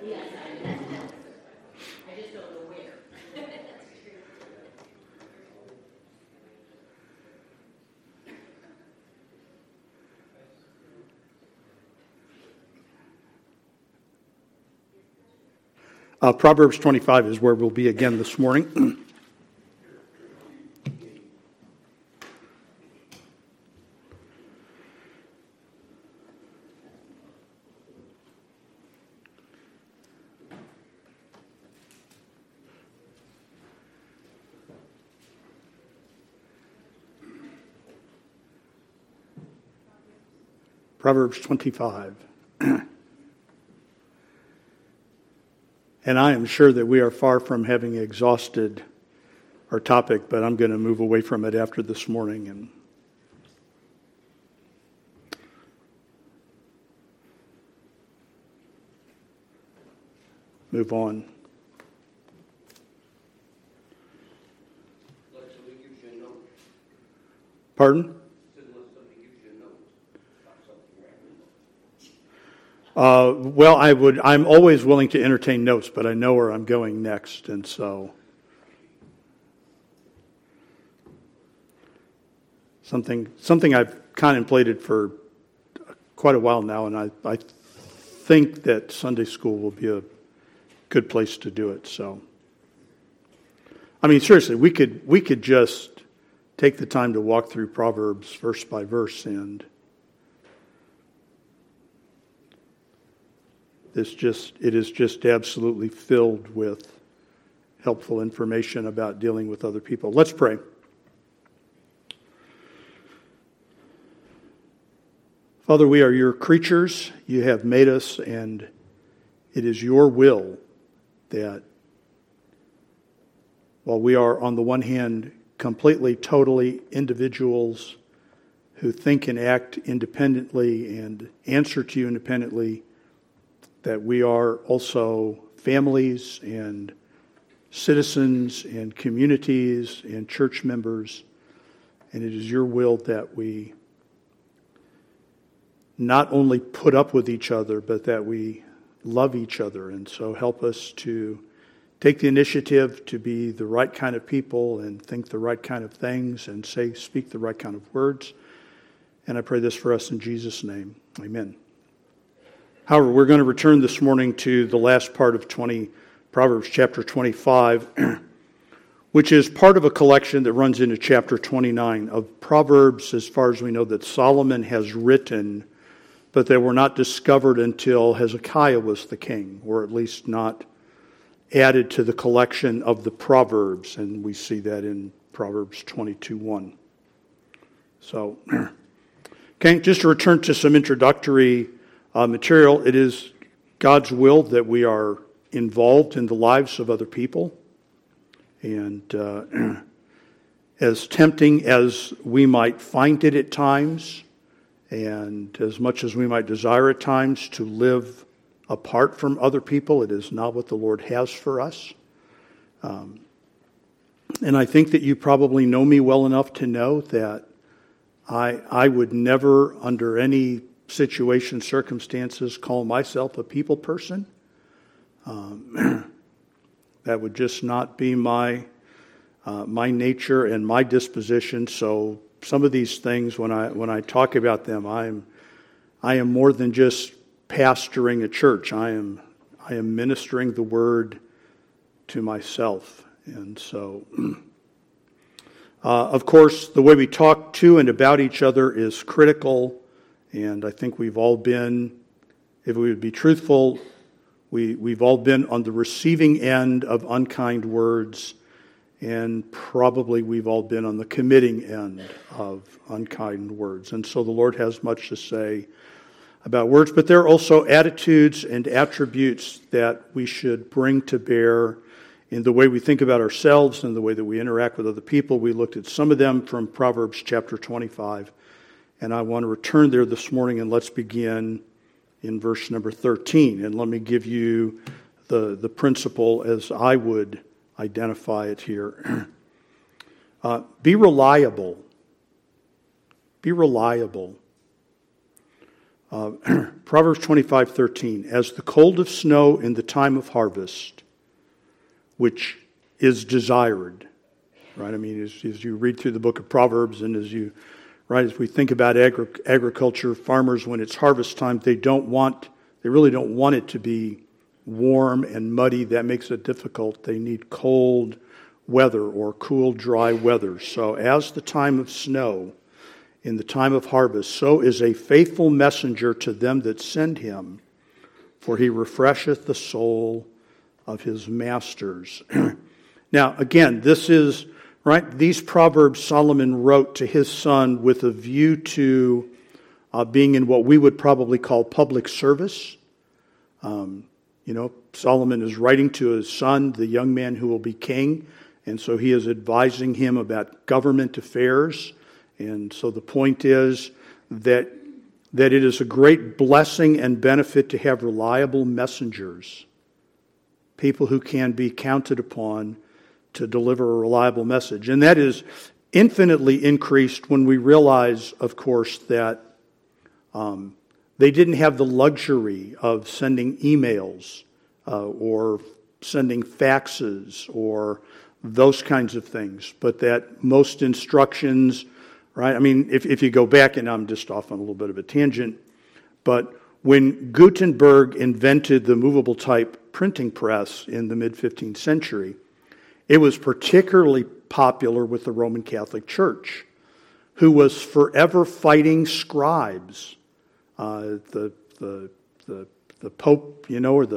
I just don't know where. Proverbs 25 is where we'll be again this morning. Proverbs 25. And I am sure that we are far from having exhausted our topic, but I'm going to move away from it after this morning and move on. Pardon? Well, I'm always willing to entertain notes, but I know where I'm going next, and so something I've contemplated for quite a while now, and I think that Sunday school will be a good place to do it. So, I mean, seriously, we could just take the time to walk through Proverbs verse by verse, and it is just absolutely filled with helpful information about dealing with other people. Let's pray. Father, we are your creatures. You have made us, and it is your will that while we are, on the one hand, completely, totally individuals who think and act independently and answer to you independently, that we are also families and citizens and communities and church members. And it is your will that we not only put up with each other, but that we love each other. And so help us to take the initiative to be the right kind of people and think the right kind of things and speak the right kind of words. And I pray this for us in Jesus' name. Amen. However, we're going to return this morning to the last part of Proverbs chapter 25, which is part of a collection that runs into chapter 29 of Proverbs, as far as we know, that Solomon has written, but they were not discovered until Hezekiah was the king, or at least not added to the collection of the Proverbs, and we see that in Proverbs 22:1. So, okay, just to return to some introductory material, it is God's will that we are involved in the lives of other people. And as tempting as we might find it at times, and as much as we might desire at times to live apart from other people, it is not what the Lord has for us. And I think that you probably know me well enough to know that I would never, under any situation, circumstances, call myself a people person. That would just not be my nature and my disposition. So some of these things, when I talk about them, I am more than just pastoring a church. I am ministering the word to myself, and so. Of course, the way we talk to and about each other is critical. And I think we've all been, if we would be truthful, we've all been on the receiving end of unkind words, and probably we've all been on the committing end of unkind words. And so the Lord has much to say about words, but there are also attitudes and attributes that we should bring to bear in the way we think about ourselves and the way that we interact with other people. We looked at some of them from Proverbs chapter 25. And I want to return there this morning, and let's begin in verse number 13. And let me give you the principle as I would identify it here. Be reliable. Be reliable. Proverbs 25:13, as the cold of snow in the time of harvest, which is desired, right? I mean, as you read through the book of Proverbs and as we think about agriculture, farmers, when it's harvest time, they really don't want it to be warm and muddy. That makes it difficult. They need cold weather or cool, dry weather. So as the time of snow in the time of harvest, so is a faithful messenger to them that send him, for he refresheth the soul of his masters. Now, again, this is, right, these Proverbs Solomon wrote to his son with a view to being in what we would probably call public service. Solomon is writing to his son, the young man who will be king, and so he is advising him about government affairs. And so the point is that it is a great blessing and benefit to have reliable messengers, people who can be counted upon to deliver a reliable message. And that is infinitely increased when we realize, of course, that they didn't have the luxury of sending emails or sending faxes or those kinds of things, but that most instructions, right? I mean, if you go back, and I'm just off on a little bit of a tangent, but when Gutenberg invented the movable type printing press in the mid-15th century, it was particularly popular with the Roman Catholic Church, who was forever fighting scribes. The Pope,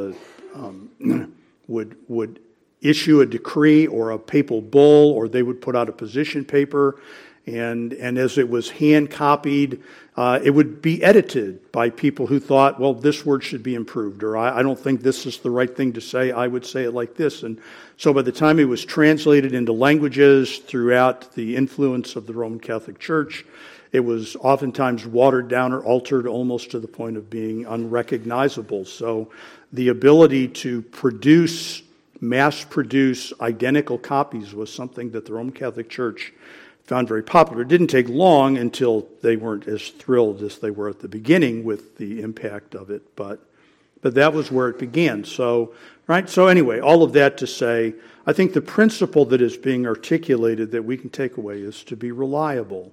would issue a decree or a papal bull, or they would put out a position paper, and as it was hand copied, it would be edited by people who thought, well, this word should be improved, or I don't think this is the right thing to say, I would say it like this. And so by the time it was translated into languages throughout the influence of the Roman Catholic Church, it was oftentimes watered down or altered almost to the point of being unrecognizable. So the ability to mass produce identical copies was something that the Roman Catholic Church found very popular. It didn't take long until they weren't as thrilled as they were at the beginning with the impact of it, but that was where it began. So, right? So anyway, all of that to say, I think the principle that is being articulated that we can take away is to be reliable.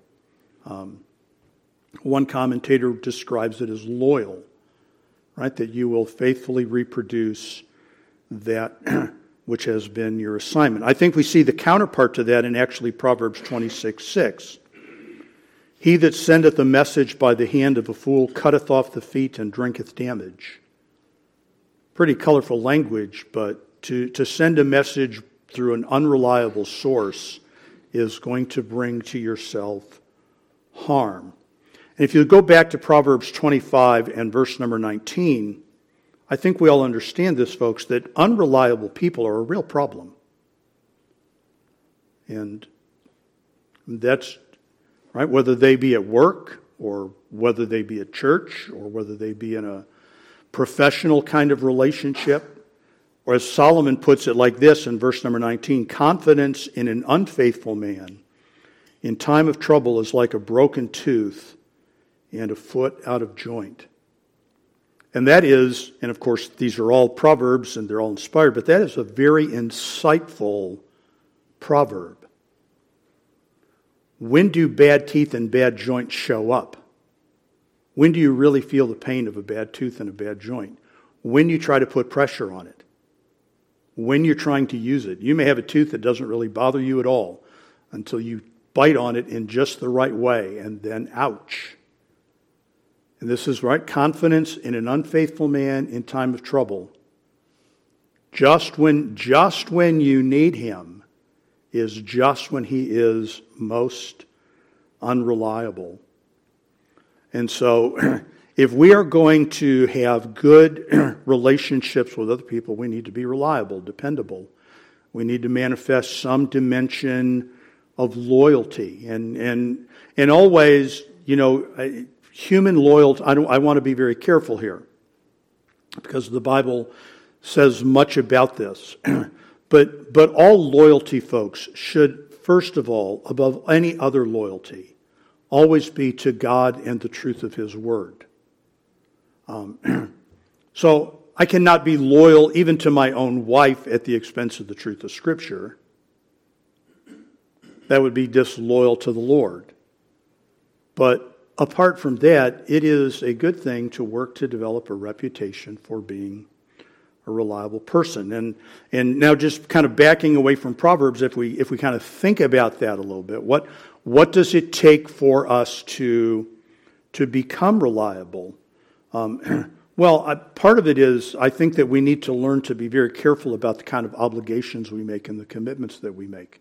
One commentator describes it as loyal, right? That you will faithfully reproduce that which has been your assignment. I think we see the counterpart to that in actually Proverbs 26:6. He that sendeth a message by the hand of a fool cutteth off the feet and drinketh damage. Pretty colorful language, but to send a message through an unreliable source is going to bring to yourself harm. And if you go back to Proverbs 25 and verse number 19, I think we all understand this, folks, that unreliable people are a real problem. And that's, right, whether they be at work or whether they be at church or whether they be in a professional kind of relationship. Or as Solomon puts it like this in verse number 19, confidence in an unfaithful man in time of trouble is like a broken tooth and a foot out of joint. And that is, and of course these are all proverbs and they're all inspired, but that is a very insightful proverb. When do bad teeth and bad joints show up? When do you really feel the pain of a bad tooth and a bad joint? When you try to put pressure on it. When you're trying to use it. You may have a tooth that doesn't really bother you at all until you bite on it in just the right way, and then ouch. And this is right, confidence in an unfaithful man in time of trouble. Just when you need him is just when he is most unreliable. And so if we are going to have good relationships with other people, we need to be reliable, dependable. We need to manifest some dimension of loyalty. And always, human loyalty, I want to be very careful here because the Bible says much about this. But all loyalty, folks, should, first of all, above any other loyalty, always be to God and the truth of His Word. So I cannot be loyal even to my own wife at the expense of the truth of Scripture. That would be disloyal to the Lord. But apart from that, it is a good thing to work to develop a reputation for being a reliable person. And now just kind of backing away from Proverbs, if we kind of think about that a little bit, what does it take for us to become reliable? Well, part of it is I think that we need to learn to be very careful about the kind of obligations we make and the commitments that we make.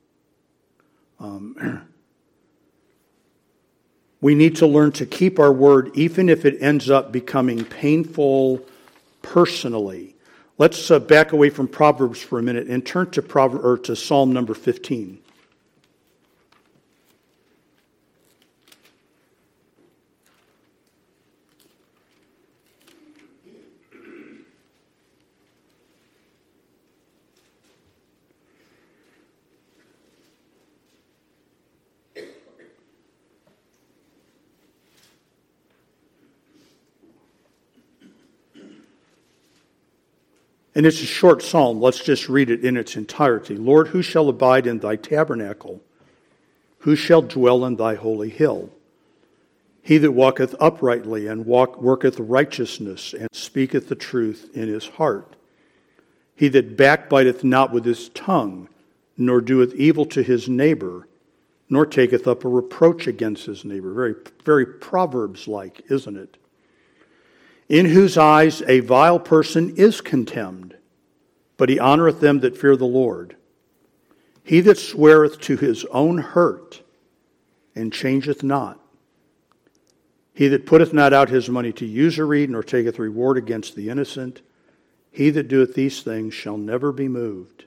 We need to learn to keep our word even if it ends up becoming painful personally. Let's back away from Proverbs for a minute and turn to Psalm number 15. And it's a short psalm. Let's just read it in its entirety. Lord, who shall abide in thy tabernacle? Who shall dwell in thy holy hill? He that walketh uprightly and worketh righteousness and speaketh the truth in his heart. He that backbiteth not with his tongue, nor doeth evil to his neighbor, nor taketh up a reproach against his neighbor. Very, very Proverbs-like, isn't it? In whose eyes a vile person is contemned, but he honoreth them that fear the Lord. He that sweareth to his own hurt and changeth not. He that putteth not out his money to usury, nor taketh reward against the innocent. He that doeth these things shall never be moved.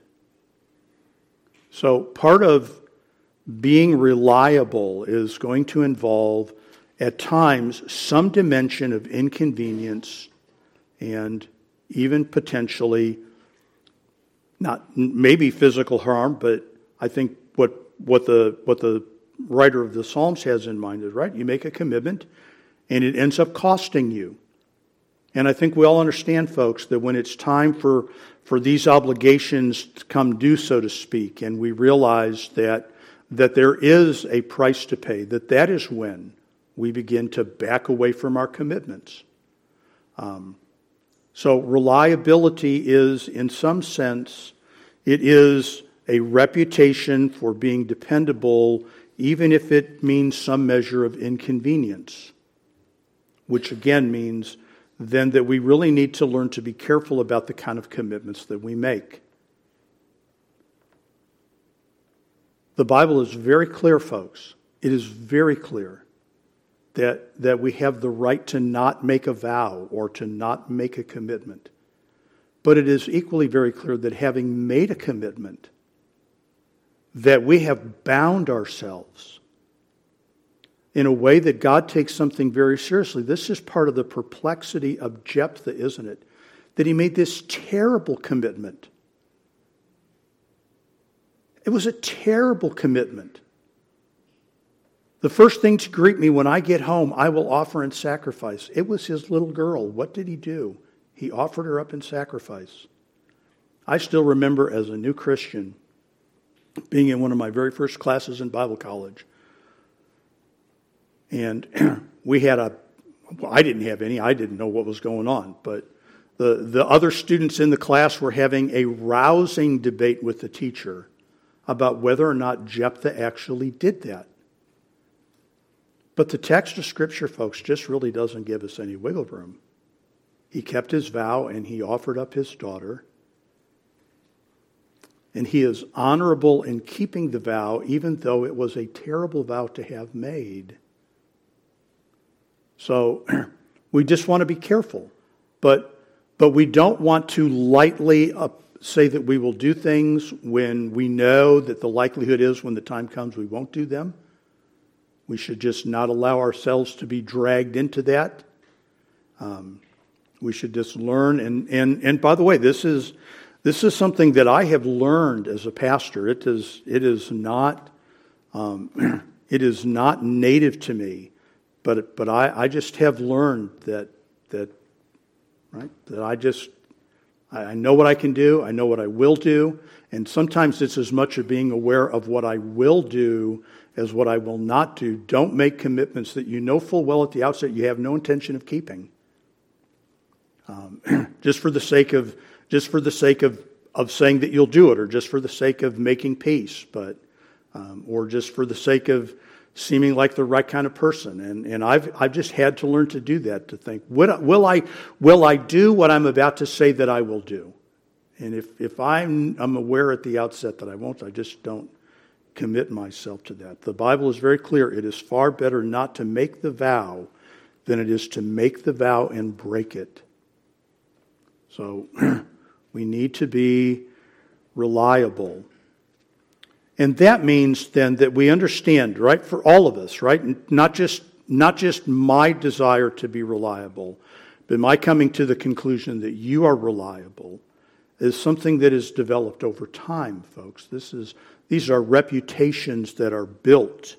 So part of being reliable is going to involve at times some dimension of inconvenience and even potentially not maybe physical harm, but I think what the writer of the Psalms has in mind is, right, you make a commitment and it ends up costing you. And I think we all understand, folks, that when it's time for these obligations to come due, so to speak, and we realize that there is a price to pay, that is when we begin to back away from our commitments. So reliability is, in some sense, it is a reputation for being dependable, even if it means some measure of inconvenience, which again means then that we really need to learn to be careful about the kind of commitments that we make. The Bible is very clear, folks. It is very clear that we have the right to not make a vow or to not make a commitment. But it is equally very clear that having made a commitment, that we have bound ourselves in a way that God takes something very seriously. This is part of the perplexity of Jephthah, isn't it? That he made this terrible commitment. It was a terrible commitment. The first thing to greet me when I get home, I will offer in sacrifice. It was his little girl. What did he do? He offered her up in sacrifice. I still remember as a new Christian being in one of my very first classes in Bible college. And I didn't have any. I didn't know what was going on. But the other students in the class were having a rousing debate with the teacher about whether or not Jephthah actually did that. But the text of Scripture, folks, just really doesn't give us any wiggle room. He kept his vow and he offered up his daughter. And he is honorable in keeping the vow, even though it was a terrible vow to have made. So we just want to be careful. But we don't want to lightly say that we will do things when we know that the likelihood is when the time comes we won't do them. We should just not allow ourselves to be dragged into that. We should just learn. And by the way, this is something that I have learned as a pastor. It is not native to me, but I just have learned that that I know what I can do, I know what I will do, and sometimes it's as much of being aware of what I will do as what I will not do. Don't make commitments that you know full well at the outset you have no intention of keeping. Just for the sake of saying that you'll do it, or just for the sake of making peace, or just for the sake of seeming like the right kind of person. And I've just had to learn to do that, to think, will I do what I'm about to say that I will do? And if I'm aware at the outset that I won't, I just don't commit myself to that. The Bible is very clear. It is far better not to make the vow than it is to make the vow and break it. So we need to be reliable. And that means then that we understand, right, for all of us, right, not just my desire to be reliable, but my coming to the conclusion that you are reliable is something that is developed over time, folks. These are reputations that are built.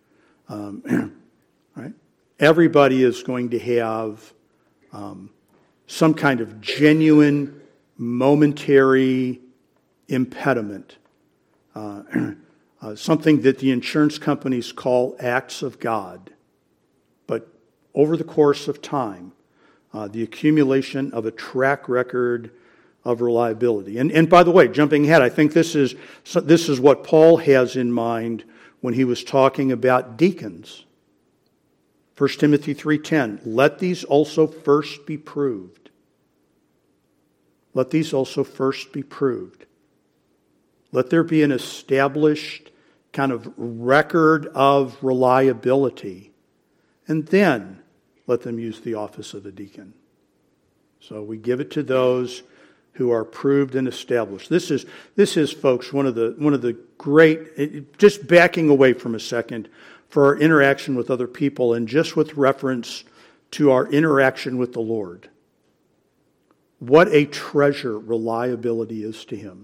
Right? Everybody is going to have some kind of genuine, momentary impediment. Something that the insurance companies call acts of God. But over the course of time, the accumulation of a track record of reliability. And by the way, jumping ahead, I think this is what Paul has in mind when he was talking about deacons. 1 Timothy 3:10, let these also first be proved. Let these also first be proved. Let there be an established kind of record of reliability. And then let them use the office of a deacon. So we give it to those who are proved and established. This is, folks, one of the great, just backing away from a second, for our interaction with other people and just with reference to our interaction with the Lord. What a treasure reliability is to Him.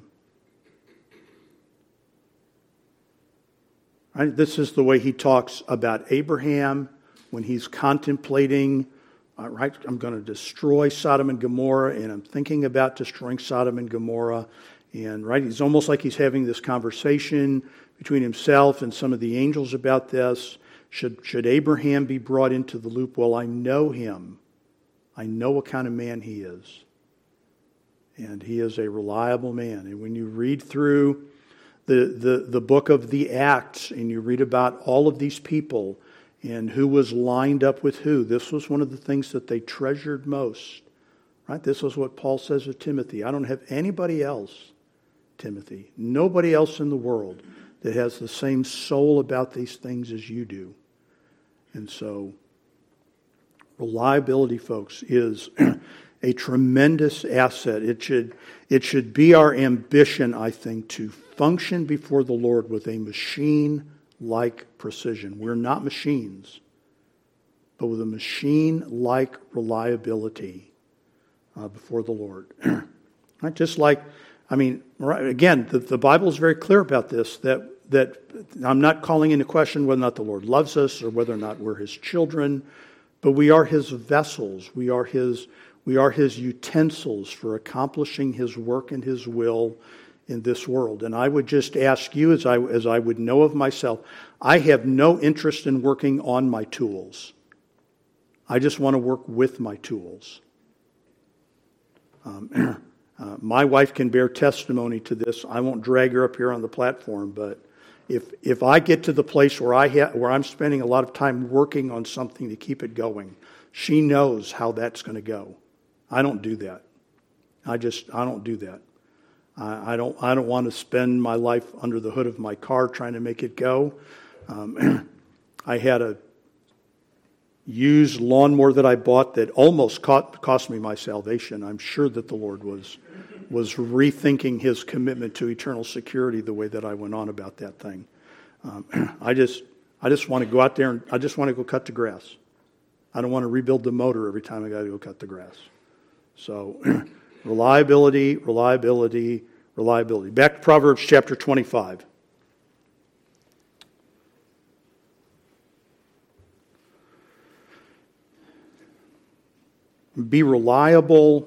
Right? This is the way He talks about Abraham when he's contemplating, right, I'm going to destroy Sodom and Gomorrah, and I'm thinking about destroying Sodom and Gomorrah. And right, it's almost like he's having this conversation between himself and some of the angels about this. Should Abraham be brought into the loop? Well, I know him. I know what kind of man he is. And he is a reliable man. And when you read through the book of the Acts and you read about all of these people and who was lined up with who, this was one of the things that they treasured most. Right? This was what Paul says to Timothy. I don't have anybody else, Timothy, nobody else in the world that has the same soul about these things as you do. And so, reliability, folks, is a tremendous asset. It should be our ambition, I think, to function before the Lord with a machine-like precision. We're not machines, but with a machine-like reliability before the Lord. Right? Just like, I mean, right, again, the Bible is very clear about this, that I'm not calling into question whether or not the Lord loves us or whether or not we're His children, but we are His vessels. We are His utensils for accomplishing His work and His will in this world. And I would just ask you, as I would know of myself, I have no interest in working on my tools. I just want to work with my tools. My wife can bear testimony to this. I won't drag her up here on the platform, but if I get to the place where I'm spending a lot of time working on something to keep it going, she knows how that's going to go. I don't do that. I don't do that. I don't want to spend my life under the hood of my car trying to make it go. I had a used lawnmower that I bought that almost cost me my salvation. I'm sure that the Lord was rethinking His commitment to eternal security the way that I went on about that thing. I just want to go out there and I just want to go cut the grass. I don't want to rebuild the motor every time I got to go cut the grass. So, reliability. Back to Proverbs chapter 25. be reliable.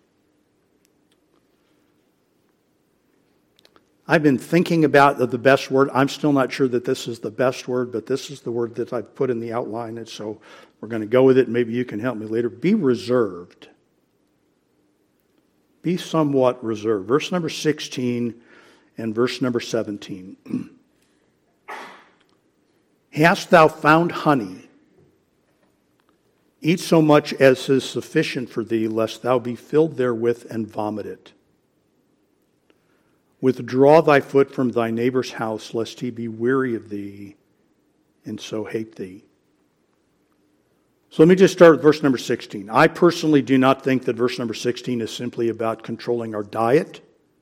I've been thinking about the best word. I'm still not sure that this is the best word, but this is the word that I've put in the outline, and so we're going to go with it. Maybe you can help me later. Be reserved. Be somewhat reserved. Verse number 16 and verse number 17. Hast thou found honey? Eat so much as is sufficient for thee, lest thou be filled therewith and vomit it. Withdraw thy foot from thy neighbor's house, lest he be weary of thee, and so hate thee. So let me just start with verse number 16. I personally do not think that verse number 16 is simply about controlling our diet.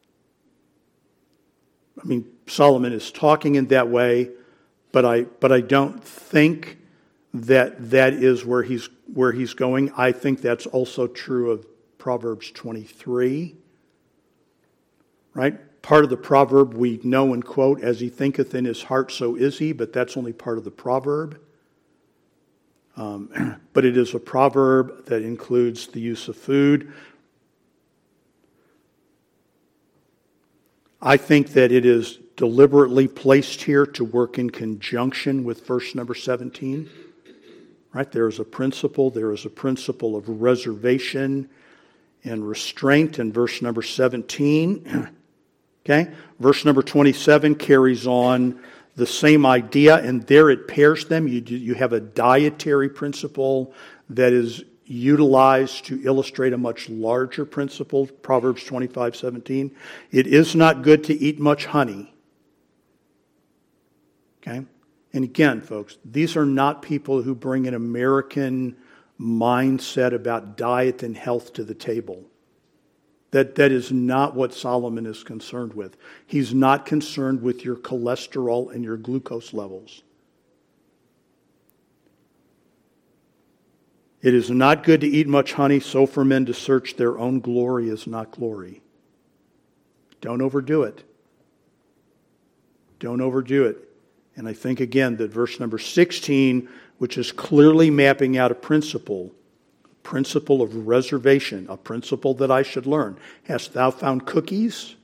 I mean, Solomon is talking in that way, but I don't think that is where he's going. I think that's also true of Proverbs 23. Right? Part of the proverb we know and quote, as he thinketh in his heart, so is he, but that's only part of the proverb. But it is a proverb that includes the use of food. I think that it is deliberately placed here to work in conjunction with verse number 17. Right? There is a principle of reservation and restraint in verse number 17. Okay? Verse number 27 carries on the same idea, and there it pairs them. You have a dietary principle that is utilized to illustrate a much larger principle, Proverbs 25:17. It is not good to eat much honey. Okay? And again, folks, these are not people who bring an American mindset about diet and health to the table. That is not what Solomon is concerned with. He's not concerned with your cholesterol and your glucose levels. It is not good to eat much honey, so for men to search their own glory is not glory. Don't overdo it. Don't overdo it. And I think again that verse number 16, which is clearly mapping out a principle of reservation, a principle that I should learn. Hast thou found cookies?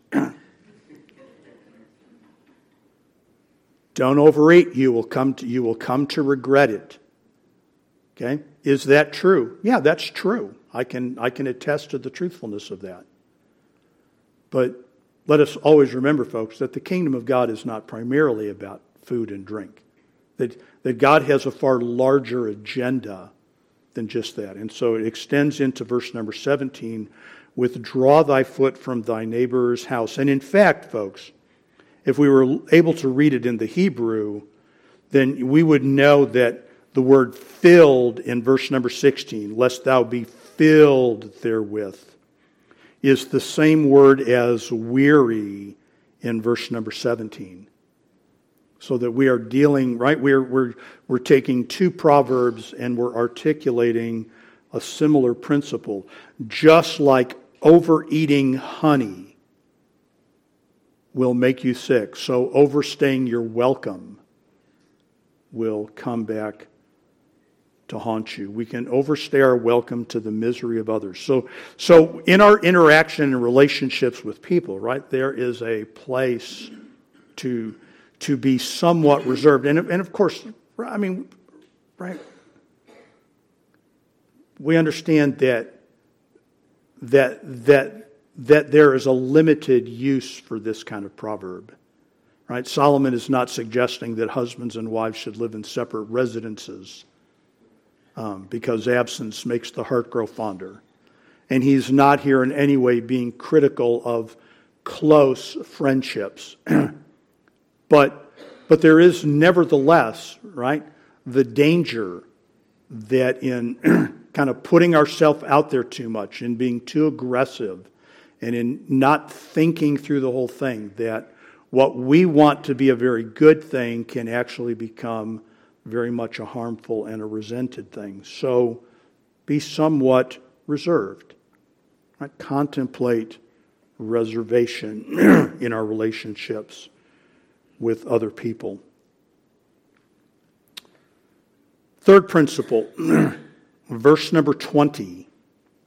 Don't overeat. You will come to regret it. Okay? Is that true? Yeah, that's true. I can attest to the truthfulness of that. But let us always remember, folks, that the kingdom of God is not primarily about food and drink. That God has a far larger agenda than just that. And so it extends into verse number 17, withdraw thy foot from thy neighbor's house. And in fact, folks, if we were able to read it in the Hebrew, then we would know that the word filled in verse number 16, lest thou be filled therewith, is the same word as weary in verse number 17. So that we are dealing, right? We're taking two proverbs and we're articulating a similar principle. Just like overeating honey will make you sick, so overstaying your welcome will come back to haunt you. We can overstay our welcome to the misery of others. So in our interaction and relationships with people, right, there is a place to be somewhat reserved. And of course, I mean, right, we understand that there is a limited use for this kind of proverb. Right? Solomon is not suggesting that husbands and wives should live in separate residences because absence makes the heart grow fonder. And he's not here in any way being critical of close friendships. But there is nevertheless, right, the danger that in kind of putting ourselves out there too much, in being too aggressive, and in not thinking through the whole thing, that what we want to be a very good thing can actually become very much a harmful and a resented thing. So be somewhat reserved. Right? Contemplate reservation in our relationships with other people. Third principle, verse number 20.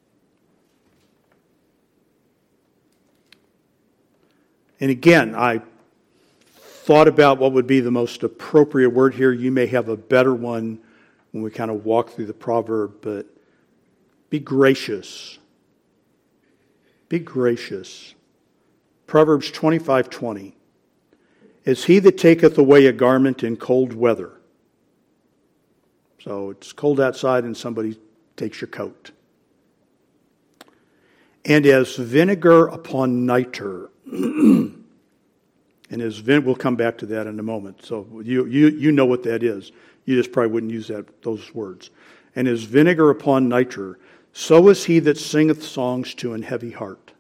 And again, I thought about what would be the most appropriate word here. You may have a better one when we kind of walk through the proverb, but be gracious. Be gracious. Proverbs 25:20. Is he that taketh away a garment in cold weather. So it's cold outside and somebody takes your coat. And as vinegar upon nitre. And we'll come back to that in a moment. So you know what that is. You just probably wouldn't use those words. And as vinegar upon nitre, so is he that singeth songs to an heavy heart.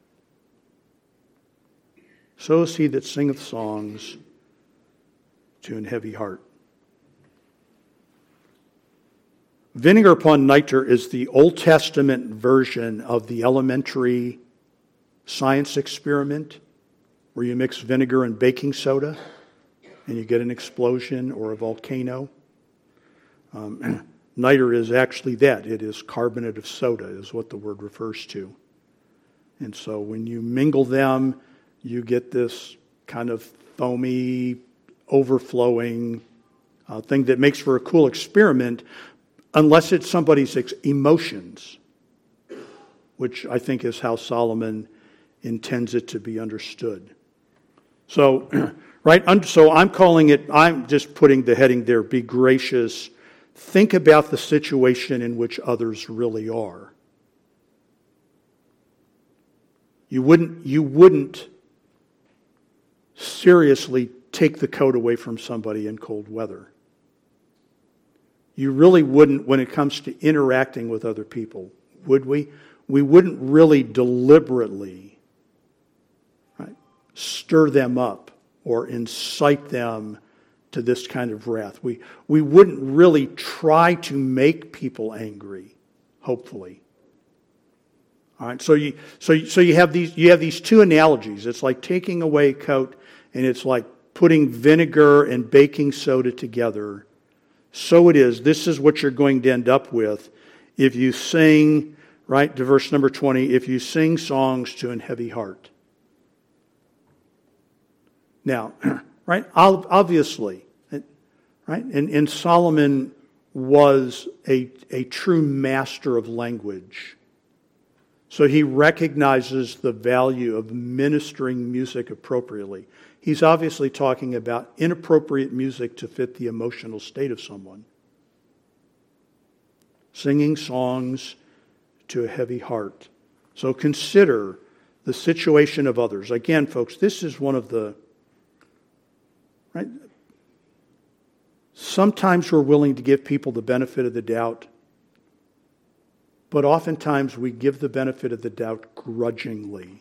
So is he that singeth songs to an heavy heart. Vinegar upon nitre is the Old Testament version of the elementary science experiment where you mix vinegar and baking soda and you get an explosion or a volcano. Nitre is actually that. It is carbonate of soda is what the word refers to. And so when you mingle them, you get this kind of foamy, overflowing thing that makes for a cool experiment, unless it's somebody's emotions, which I think is how Solomon intends it to be understood. So, right, so I'm just putting the heading there, be gracious. Think about the situation in which others really are. You wouldn't seriously take the coat away from somebody in cold weather. You really wouldn't when it comes to interacting with other people, would we? We wouldn't really deliberately, right, stir them up or incite them to this kind of wrath. We wouldn't really try to make people angry, hopefully. All right, so you have these two analogies. It's like taking away a coat, and it's like putting vinegar and baking soda together. So it is. This is what you're going to end up with if you sing, right, to verse number 20, if you sing songs to an heavy heart. Now, right, obviously, right, and Solomon was a true master of language. So he recognizes the value of ministering music appropriately. He's obviously talking about inappropriate music to fit the emotional state of someone. Singing songs to a heavy heart. So consider the situation of others. Again, folks, this is one of the, right? Sometimes we're willing to give people the benefit of the doubt, but oftentimes we give the benefit of the doubt grudgingly,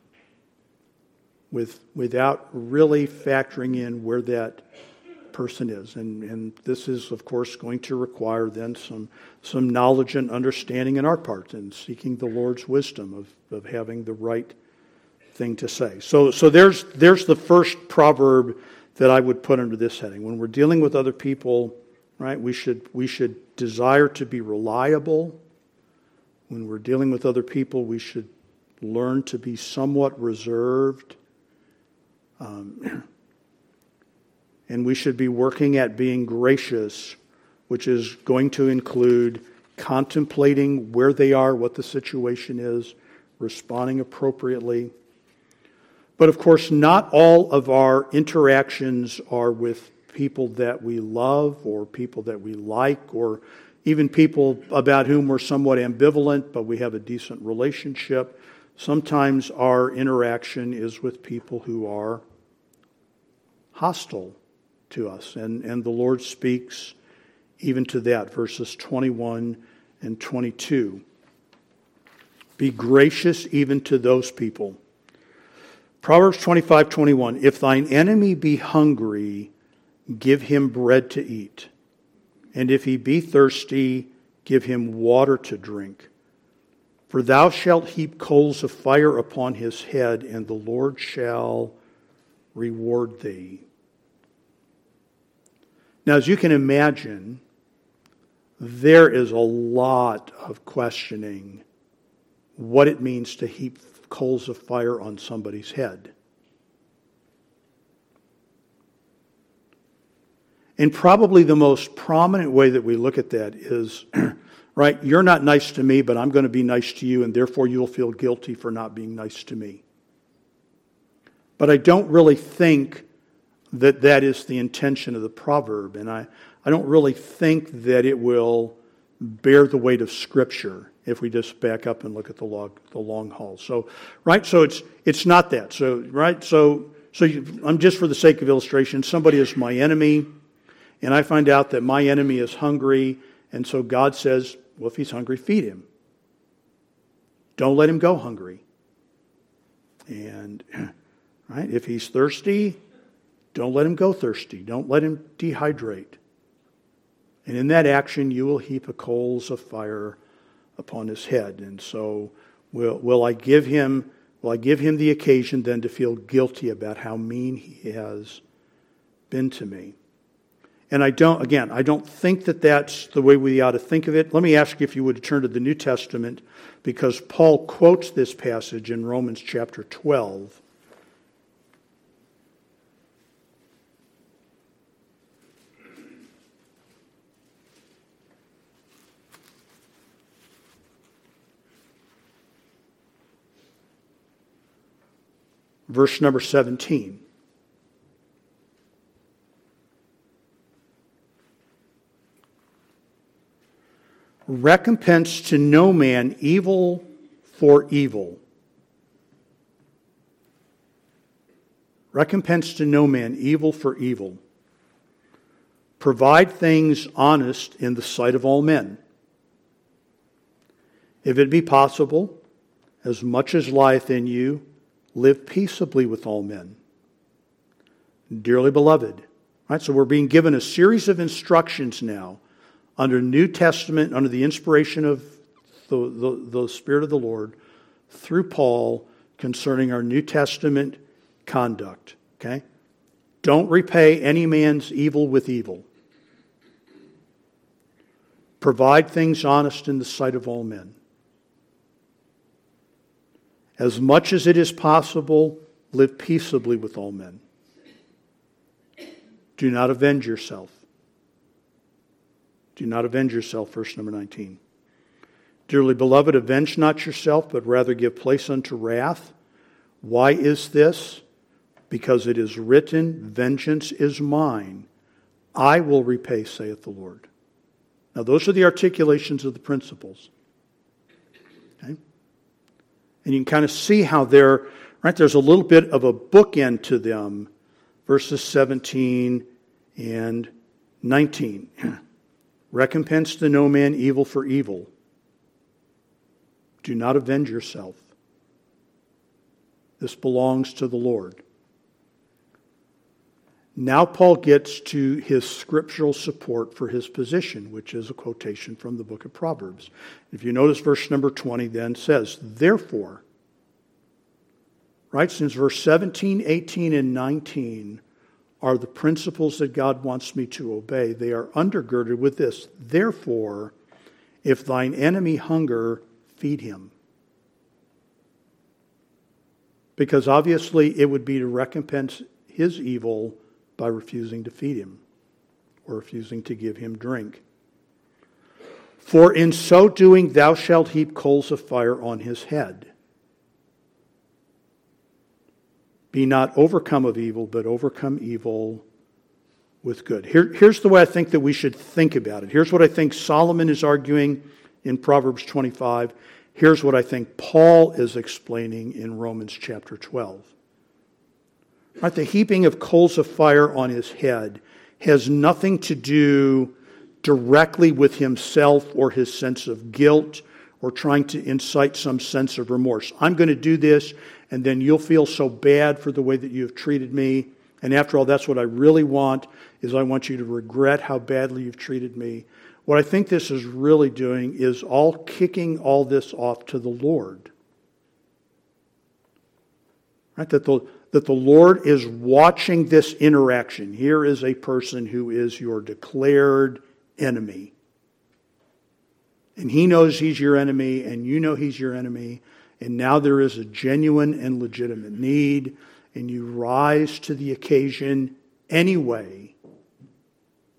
without really factoring in where that person is. And this is, of course, going to require then some knowledge and understanding in our part and seeking the Lord's wisdom of having the right thing to say. So there's the first proverb that I would put under this heading. When we're dealing with other people, right, we should desire to be reliable. When we're dealing with other people, we should learn to be somewhat reserved. And we should be working at being gracious, which is going to include contemplating where they are, what the situation is, responding appropriately. But of course, not all of our interactions are with people that we love or people that we like or even people about whom we're somewhat ambivalent, but we have a decent relationship. Sometimes our interaction is with people who are hostile to us. And the Lord speaks even to that, verses 21 and 22. Be gracious even to those people. Proverbs 25:21. If thine enemy be hungry, give him bread to eat. And if he be thirsty, give him water to drink. For thou shalt heap coals of fire upon his head, and the Lord shall reward thee. Now, as you can imagine, there is a lot of questioning what it means to heap coals of fire on somebody's head. And probably the most prominent way that we look at that is, right, you're not nice to me, but I'm going to be nice to you, and therefore you'll feel guilty for not being nice to me. But I don't really think that that is the intention of the proverb, and I don't really think that it will bear the weight of Scripture if we just back up and look at the long haul. So, right, so it's not that. So, right, so I'm just for the sake of illustration, somebody is my enemy, and I find out that my enemy is hungry, and so God says, well, if he's hungry, feed him. Don't let him go hungry. And, right, if he's thirsty, don't let him go thirsty. Don't let him dehydrate. And in that action, you will heap coals of fire upon his head. And so, will I give him the occasion then to feel guilty about how mean he has been to me? And I don't think that that's the way we ought to think of it. Let me ask you if you would turn to the New Testament, because Paul quotes this passage in Romans chapter 12. Verse number 17. Recompense to no man evil for evil. Recompense to no man evil for evil. Provide things honest in the sight of all men. If it be possible, as much as lieth in you, live peaceably with all men. Dearly beloved. Right, so we're being given a series of instructions now under New Testament, under the inspiration of the Spirit of the Lord, through Paul, concerning our New Testament conduct. Okay? Don't repay any man's evil with evil. Provide things honest in the sight of all men. As much as it is possible, live peaceably with all men. Do not avenge yourself. Do not avenge yourself, verse number 19. Dearly beloved, avenge not yourself, but rather give place unto wrath. Why is this? Because it is written, vengeance is mine. I will repay, saith the Lord. Now those are the articulations of the principles. Okay? And you can kind of see how there's a little bit of a bookend to them, verses 17 and 19. Recompense to no man evil for evil. Do not avenge yourself. This belongs to the Lord. Now Paul gets to his scriptural support for his position, which is a quotation from the book of Proverbs. If you notice, verse number 20 then says, therefore, right, since verse 17, 18, and 19 are the principles that God wants me to obey, they are undergirded with this. Therefore, if thine enemy hunger, feed him. Because obviously it would be to recompense his evil by refusing to feed him or refusing to give him drink. For in so doing thou shalt heap coals of fire on his head. Be not overcome of evil, but overcome evil with good. Here's the way I think that we should think about it. Here's what I think Solomon is arguing in Proverbs 25. Here's what I think Paul is explaining in Romans chapter 12. Right, the heaping of coals of fire on his head has nothing to do directly with himself or his sense of guilt or trying to incite some sense of remorse. I'm going to do this, and then you'll feel so bad for the way that you have treated me. And after all, that's what I really want, is I want you to regret how badly you've treated me. What I think this is really doing is all kicking all this off to the Lord. Right? That the Lord is watching this interaction. Here is a person who is your declared enemy. And he knows he's your enemy, and you know he's your enemy. And now there is a genuine and legitimate need, and you rise to the occasion anyway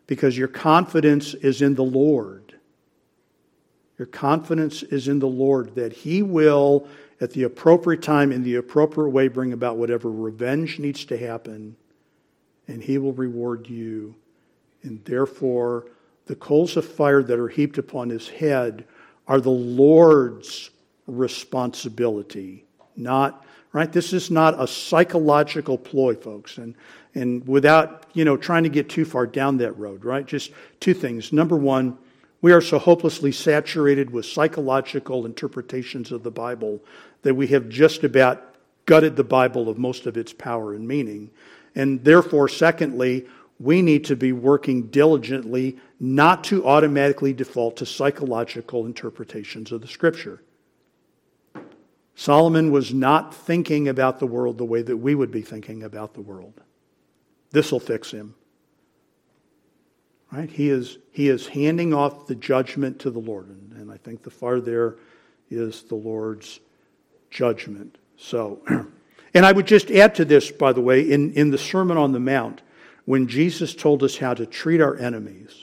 because your confidence is in the Lord. Your confidence is in the Lord, that He will, at the appropriate time, in the appropriate way, bring about whatever revenge needs to happen, and He will reward you. And therefore, the coals of fire that are heaped upon His head are the Lord's responsibility, not, right? This is not a psychological ploy, folks. And without, trying to get too far down that road, right? Just two things. Number one, we are so hopelessly saturated with psychological interpretations of the Bible that we have just about gutted the Bible of most of its power and meaning. And therefore, secondly, we need to be working diligently not to automatically default to psychological interpretations of the Scripture. Solomon was not thinking about the world the way that we would be thinking about the world. This will fix him. Right? He is handing off the judgment to the Lord. And I think the fire there is the Lord's judgment. So, and I would just add to this, by the way, in the Sermon on the Mount, when Jesus told us how to treat our enemies,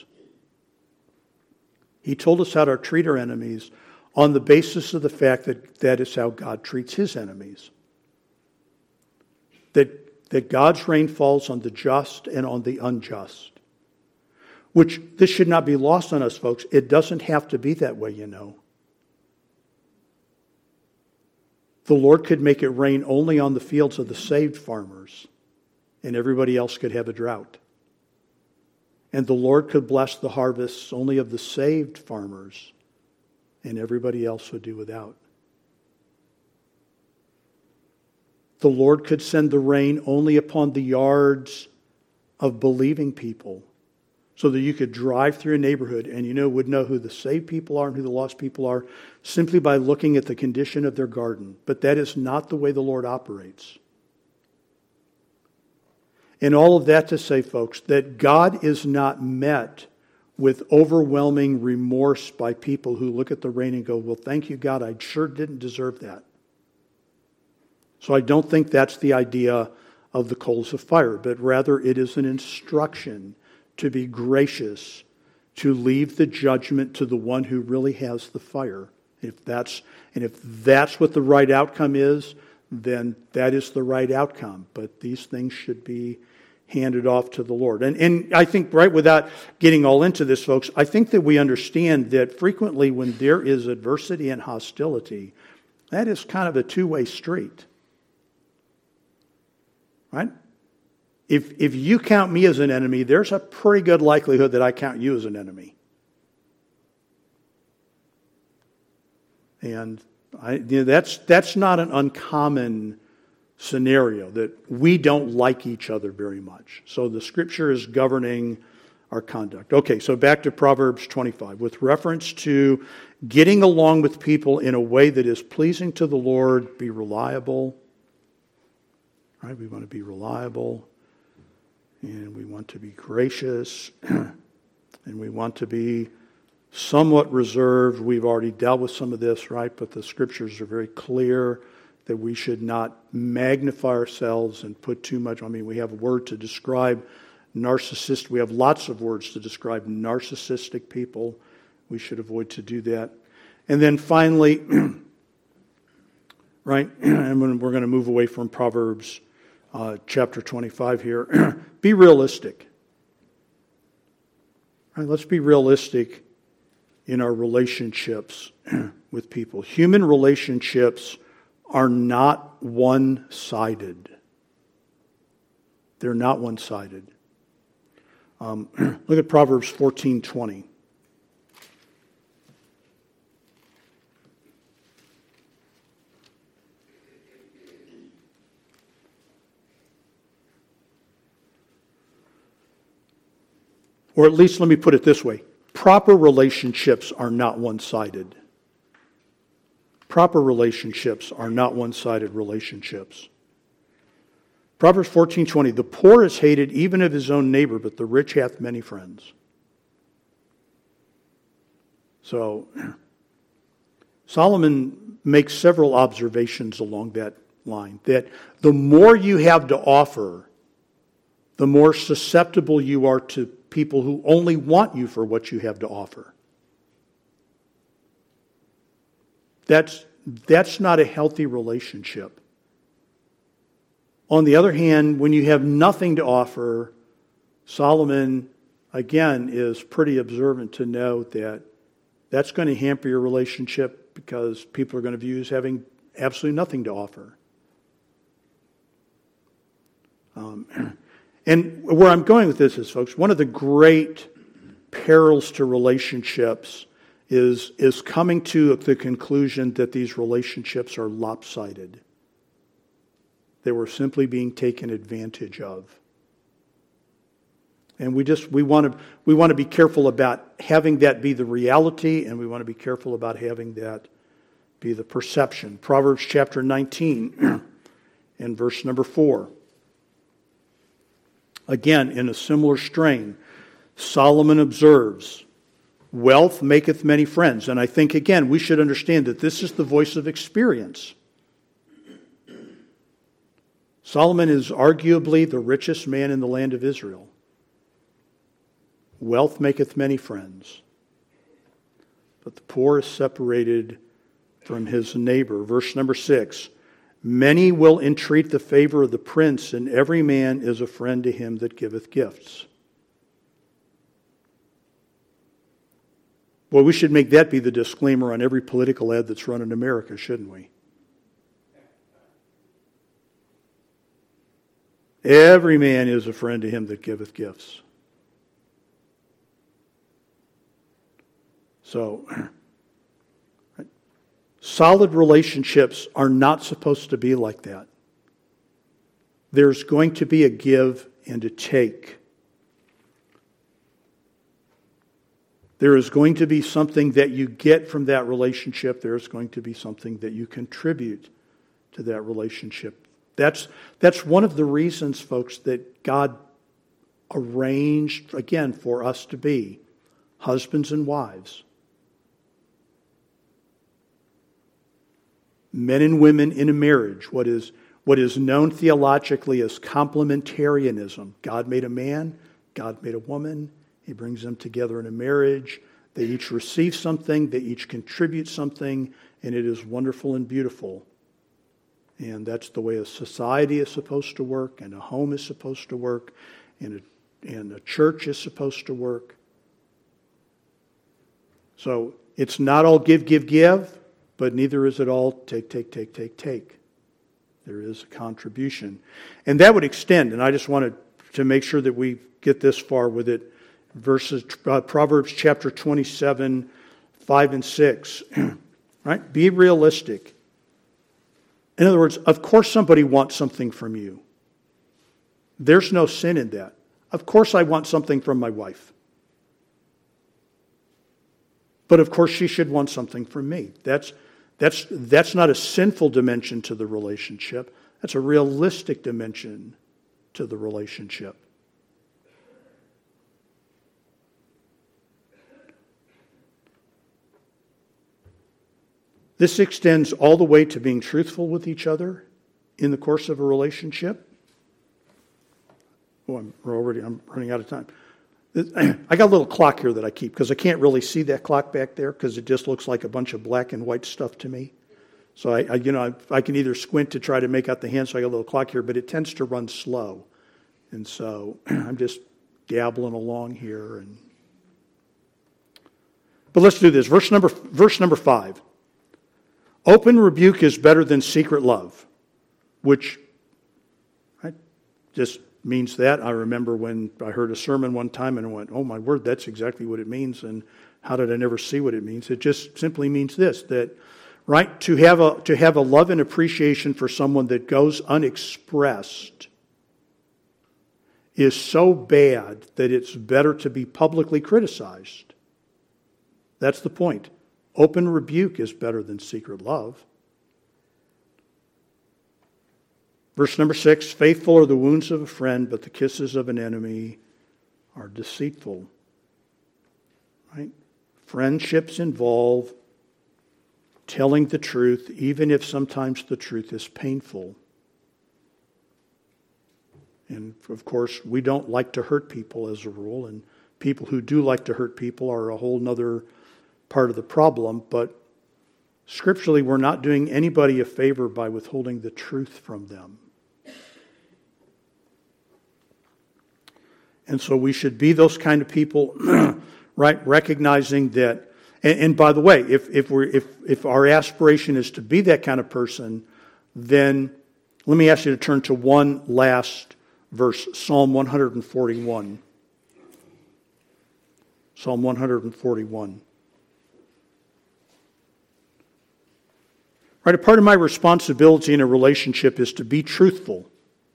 He told us how to treat our enemies on the basis of the fact that that is how God treats His enemies. That God's rain falls on the just and on the unjust. Which, this should not be lost on us, folks. It doesn't have to be that way, The Lord could make it rain only on the fields of the saved farmers, and everybody else could have a drought. And the Lord could bless the harvests only of the saved farmers, and everybody else would do without. The Lord could send the rain only upon the yards of believing people, so that you could drive through a neighborhood and would know who the saved people are and who the lost people are simply by looking at the condition of their garden. But that is not the way the Lord operates. And all of that to say, folks, that God is not met with overwhelming remorse by people who look at the rain and go, well, thank you, God, I sure didn't deserve that. So I don't think that's the idea of the coals of fire, but rather it is an instruction to be gracious, to leave the judgment to the one who really has the fire. If that's what the right outcome is, then that is the right outcome. But these things should be handed off to the Lord. And I think, right, without getting all into this, folks, I think that we understand that frequently when there is adversity and hostility, that is kind of a two-way street. Right? If you count me as an enemy, there's a pretty good likelihood that I count you as an enemy. And that's not an uncommon scenario, that we don't like each other very much. So the Scripture is governing our conduct. Okay, so back to Proverbs 25. With reference to getting along with people in a way that is pleasing to the Lord, be reliable. Right? We want to be reliable. And we want to be gracious, and we want to be somewhat reserved. We've already dealt with some of this, right? But the Scriptures are very clear that we should not magnify ourselves and put too much. We have a word to describe narcissist. We have lots of words to describe narcissistic people. We should avoid to do that. And then finally, right, and we're going to move away from Proverbs chapter 25 here. Be realistic. Right, let's be realistic in our relationships with people. Human relationships are not one-sided. They're not one-sided. Look at Proverbs 14:20. Or at least let me put it this way. Proper relationships are not one-sided. Proper relationships are not one-sided relationships. Proverbs 14:20, the poor is hated even of his own neighbor, but the rich hath many friends. So, Solomon makes several observations along that line, that the more you have to offer, the more susceptible you are to people who only want you for what you have to offer. That's not a healthy relationship. On the other hand, when you have nothing to offer, Solomon, again, is pretty observant to note that that's going to hamper your relationship because people are going to view you as having absolutely nothing to offer. And where I'm going with this is, folks, one of the great perils to relationships is coming to the conclusion that these relationships are lopsided. They were simply being taken advantage of. And we want to be careful about having that be the reality, and we want to be careful about having that be the perception. Proverbs chapter 19 and verse number 4. Again, in a similar strain, Solomon observes, wealth maketh many friends. And I think, again, we should understand that this is the voice of experience. Solomon is arguably the richest man in the land of Israel. Wealth maketh many friends, but the poor is separated from his neighbor. Verse number 6, many will entreat the favor of the prince, and every man is a friend to him that giveth gifts. Boy, we should make that be the disclaimer on every political ad that's run in America, shouldn't we? Every man is a friend to him that giveth gifts. So, solid relationships are not supposed to be like that. There's going to be a give and a take. There is going to be something that you get from that relationship. There's going to be something that you contribute to that relationship. That's one of the reasons, folks, that God arranged, again, for us to be husbands and wives. Men and women in a marriage, what is known theologically as complementarianism. God made a man, God made a woman. He brings them together in a marriage. They each receive something, they each contribute something, and it is wonderful and beautiful. And that's the way a society is supposed to work, and a home is supposed to work, and a church is supposed to work. So it's not all give, but neither is it all take. There is a contribution. And that would extend, and I just wanted to make sure that we get this far with it, Proverbs chapter 27, 5 and 6. Right? Be realistic. In other words, of course somebody wants something from you. There's no sin in that. Of course I want something from my wife. But of course she should want something from me. That's not a sinful dimension to the relationship. That's a realistic dimension to the relationship. This extends all the way to being truthful with each other in the course of a relationship. Oh, I'm running out of time. I got a little clock here that I keep because I can't really see that clock back there because it just looks like a bunch of black and white stuff to me. So I can either squint to try to make out the hand, so I got a little clock here, but it tends to run slow, and so I'm just gabbling along here. But let's do this. Verse number 5. Open rebuke is better than secret love, which just means that. I remember when I heard a sermon one time and I went, oh my word, that's exactly what it means, and how did I never see what it means? It just simply means this, that to have a love and appreciation for someone that goes unexpressed is so bad that it's better to be publicly criticized. That's the point. Open rebuke is better than secret love. Verse number 6, faithful are the wounds of a friend, but the kisses of an enemy are deceitful. Right? Friendships involve telling the truth, even if sometimes the truth is painful. And of course, we don't like to hurt people as a rule, and people who do like to hurt people are a whole nother part of the problem, but scripturally, we're not doing anybody a favor by withholding the truth from them. And so we should be those kind of people, right? Recognizing that, and by the way, if our aspiration is to be that kind of person, then let me ask you to turn to one last verse, Psalm 141. Psalm 141. Right, a part of my responsibility in a relationship is to be truthful.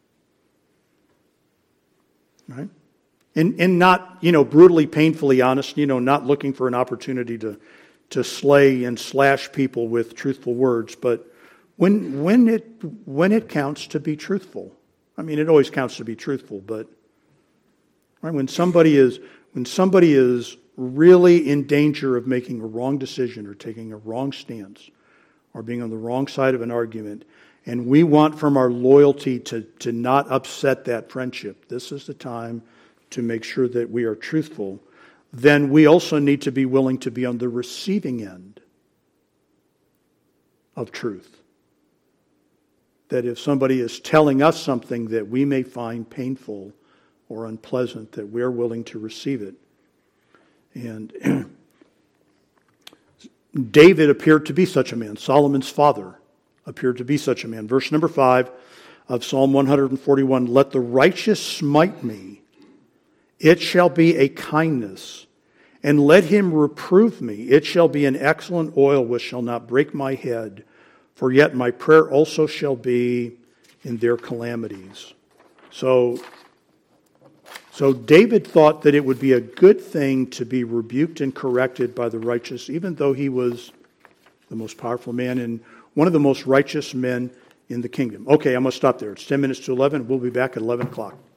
Right? And not, brutally, painfully honest, not looking for an opportunity to slay and slash people with truthful words, but when it counts to be truthful. I mean, it always counts to be truthful, but right, when somebody is really in danger of making a wrong decision or taking a wrong stance or being on the wrong side of an argument, and we want from our loyalty to not upset that friendship, this is the time to make sure that we are truthful, then we also need to be willing to be on the receiving end of truth. That if somebody is telling us something that we may find painful or unpleasant, that we're willing to receive it. And David appeared to be such a man. Solomon's father appeared to be such a man. Verse number 5 of Psalm 141, let the righteous smite me. It shall be a kindness. And let him reprove me. It shall be an excellent oil which shall not break my head. For yet my prayer also shall be in their calamities. So David thought that it would be a good thing to be rebuked and corrected by the righteous, even though he was the most powerful man and one of the most righteous men in the kingdom. Okay, I'm going to stop there. It's 10 minutes to 11. We'll be back at 11 o'clock.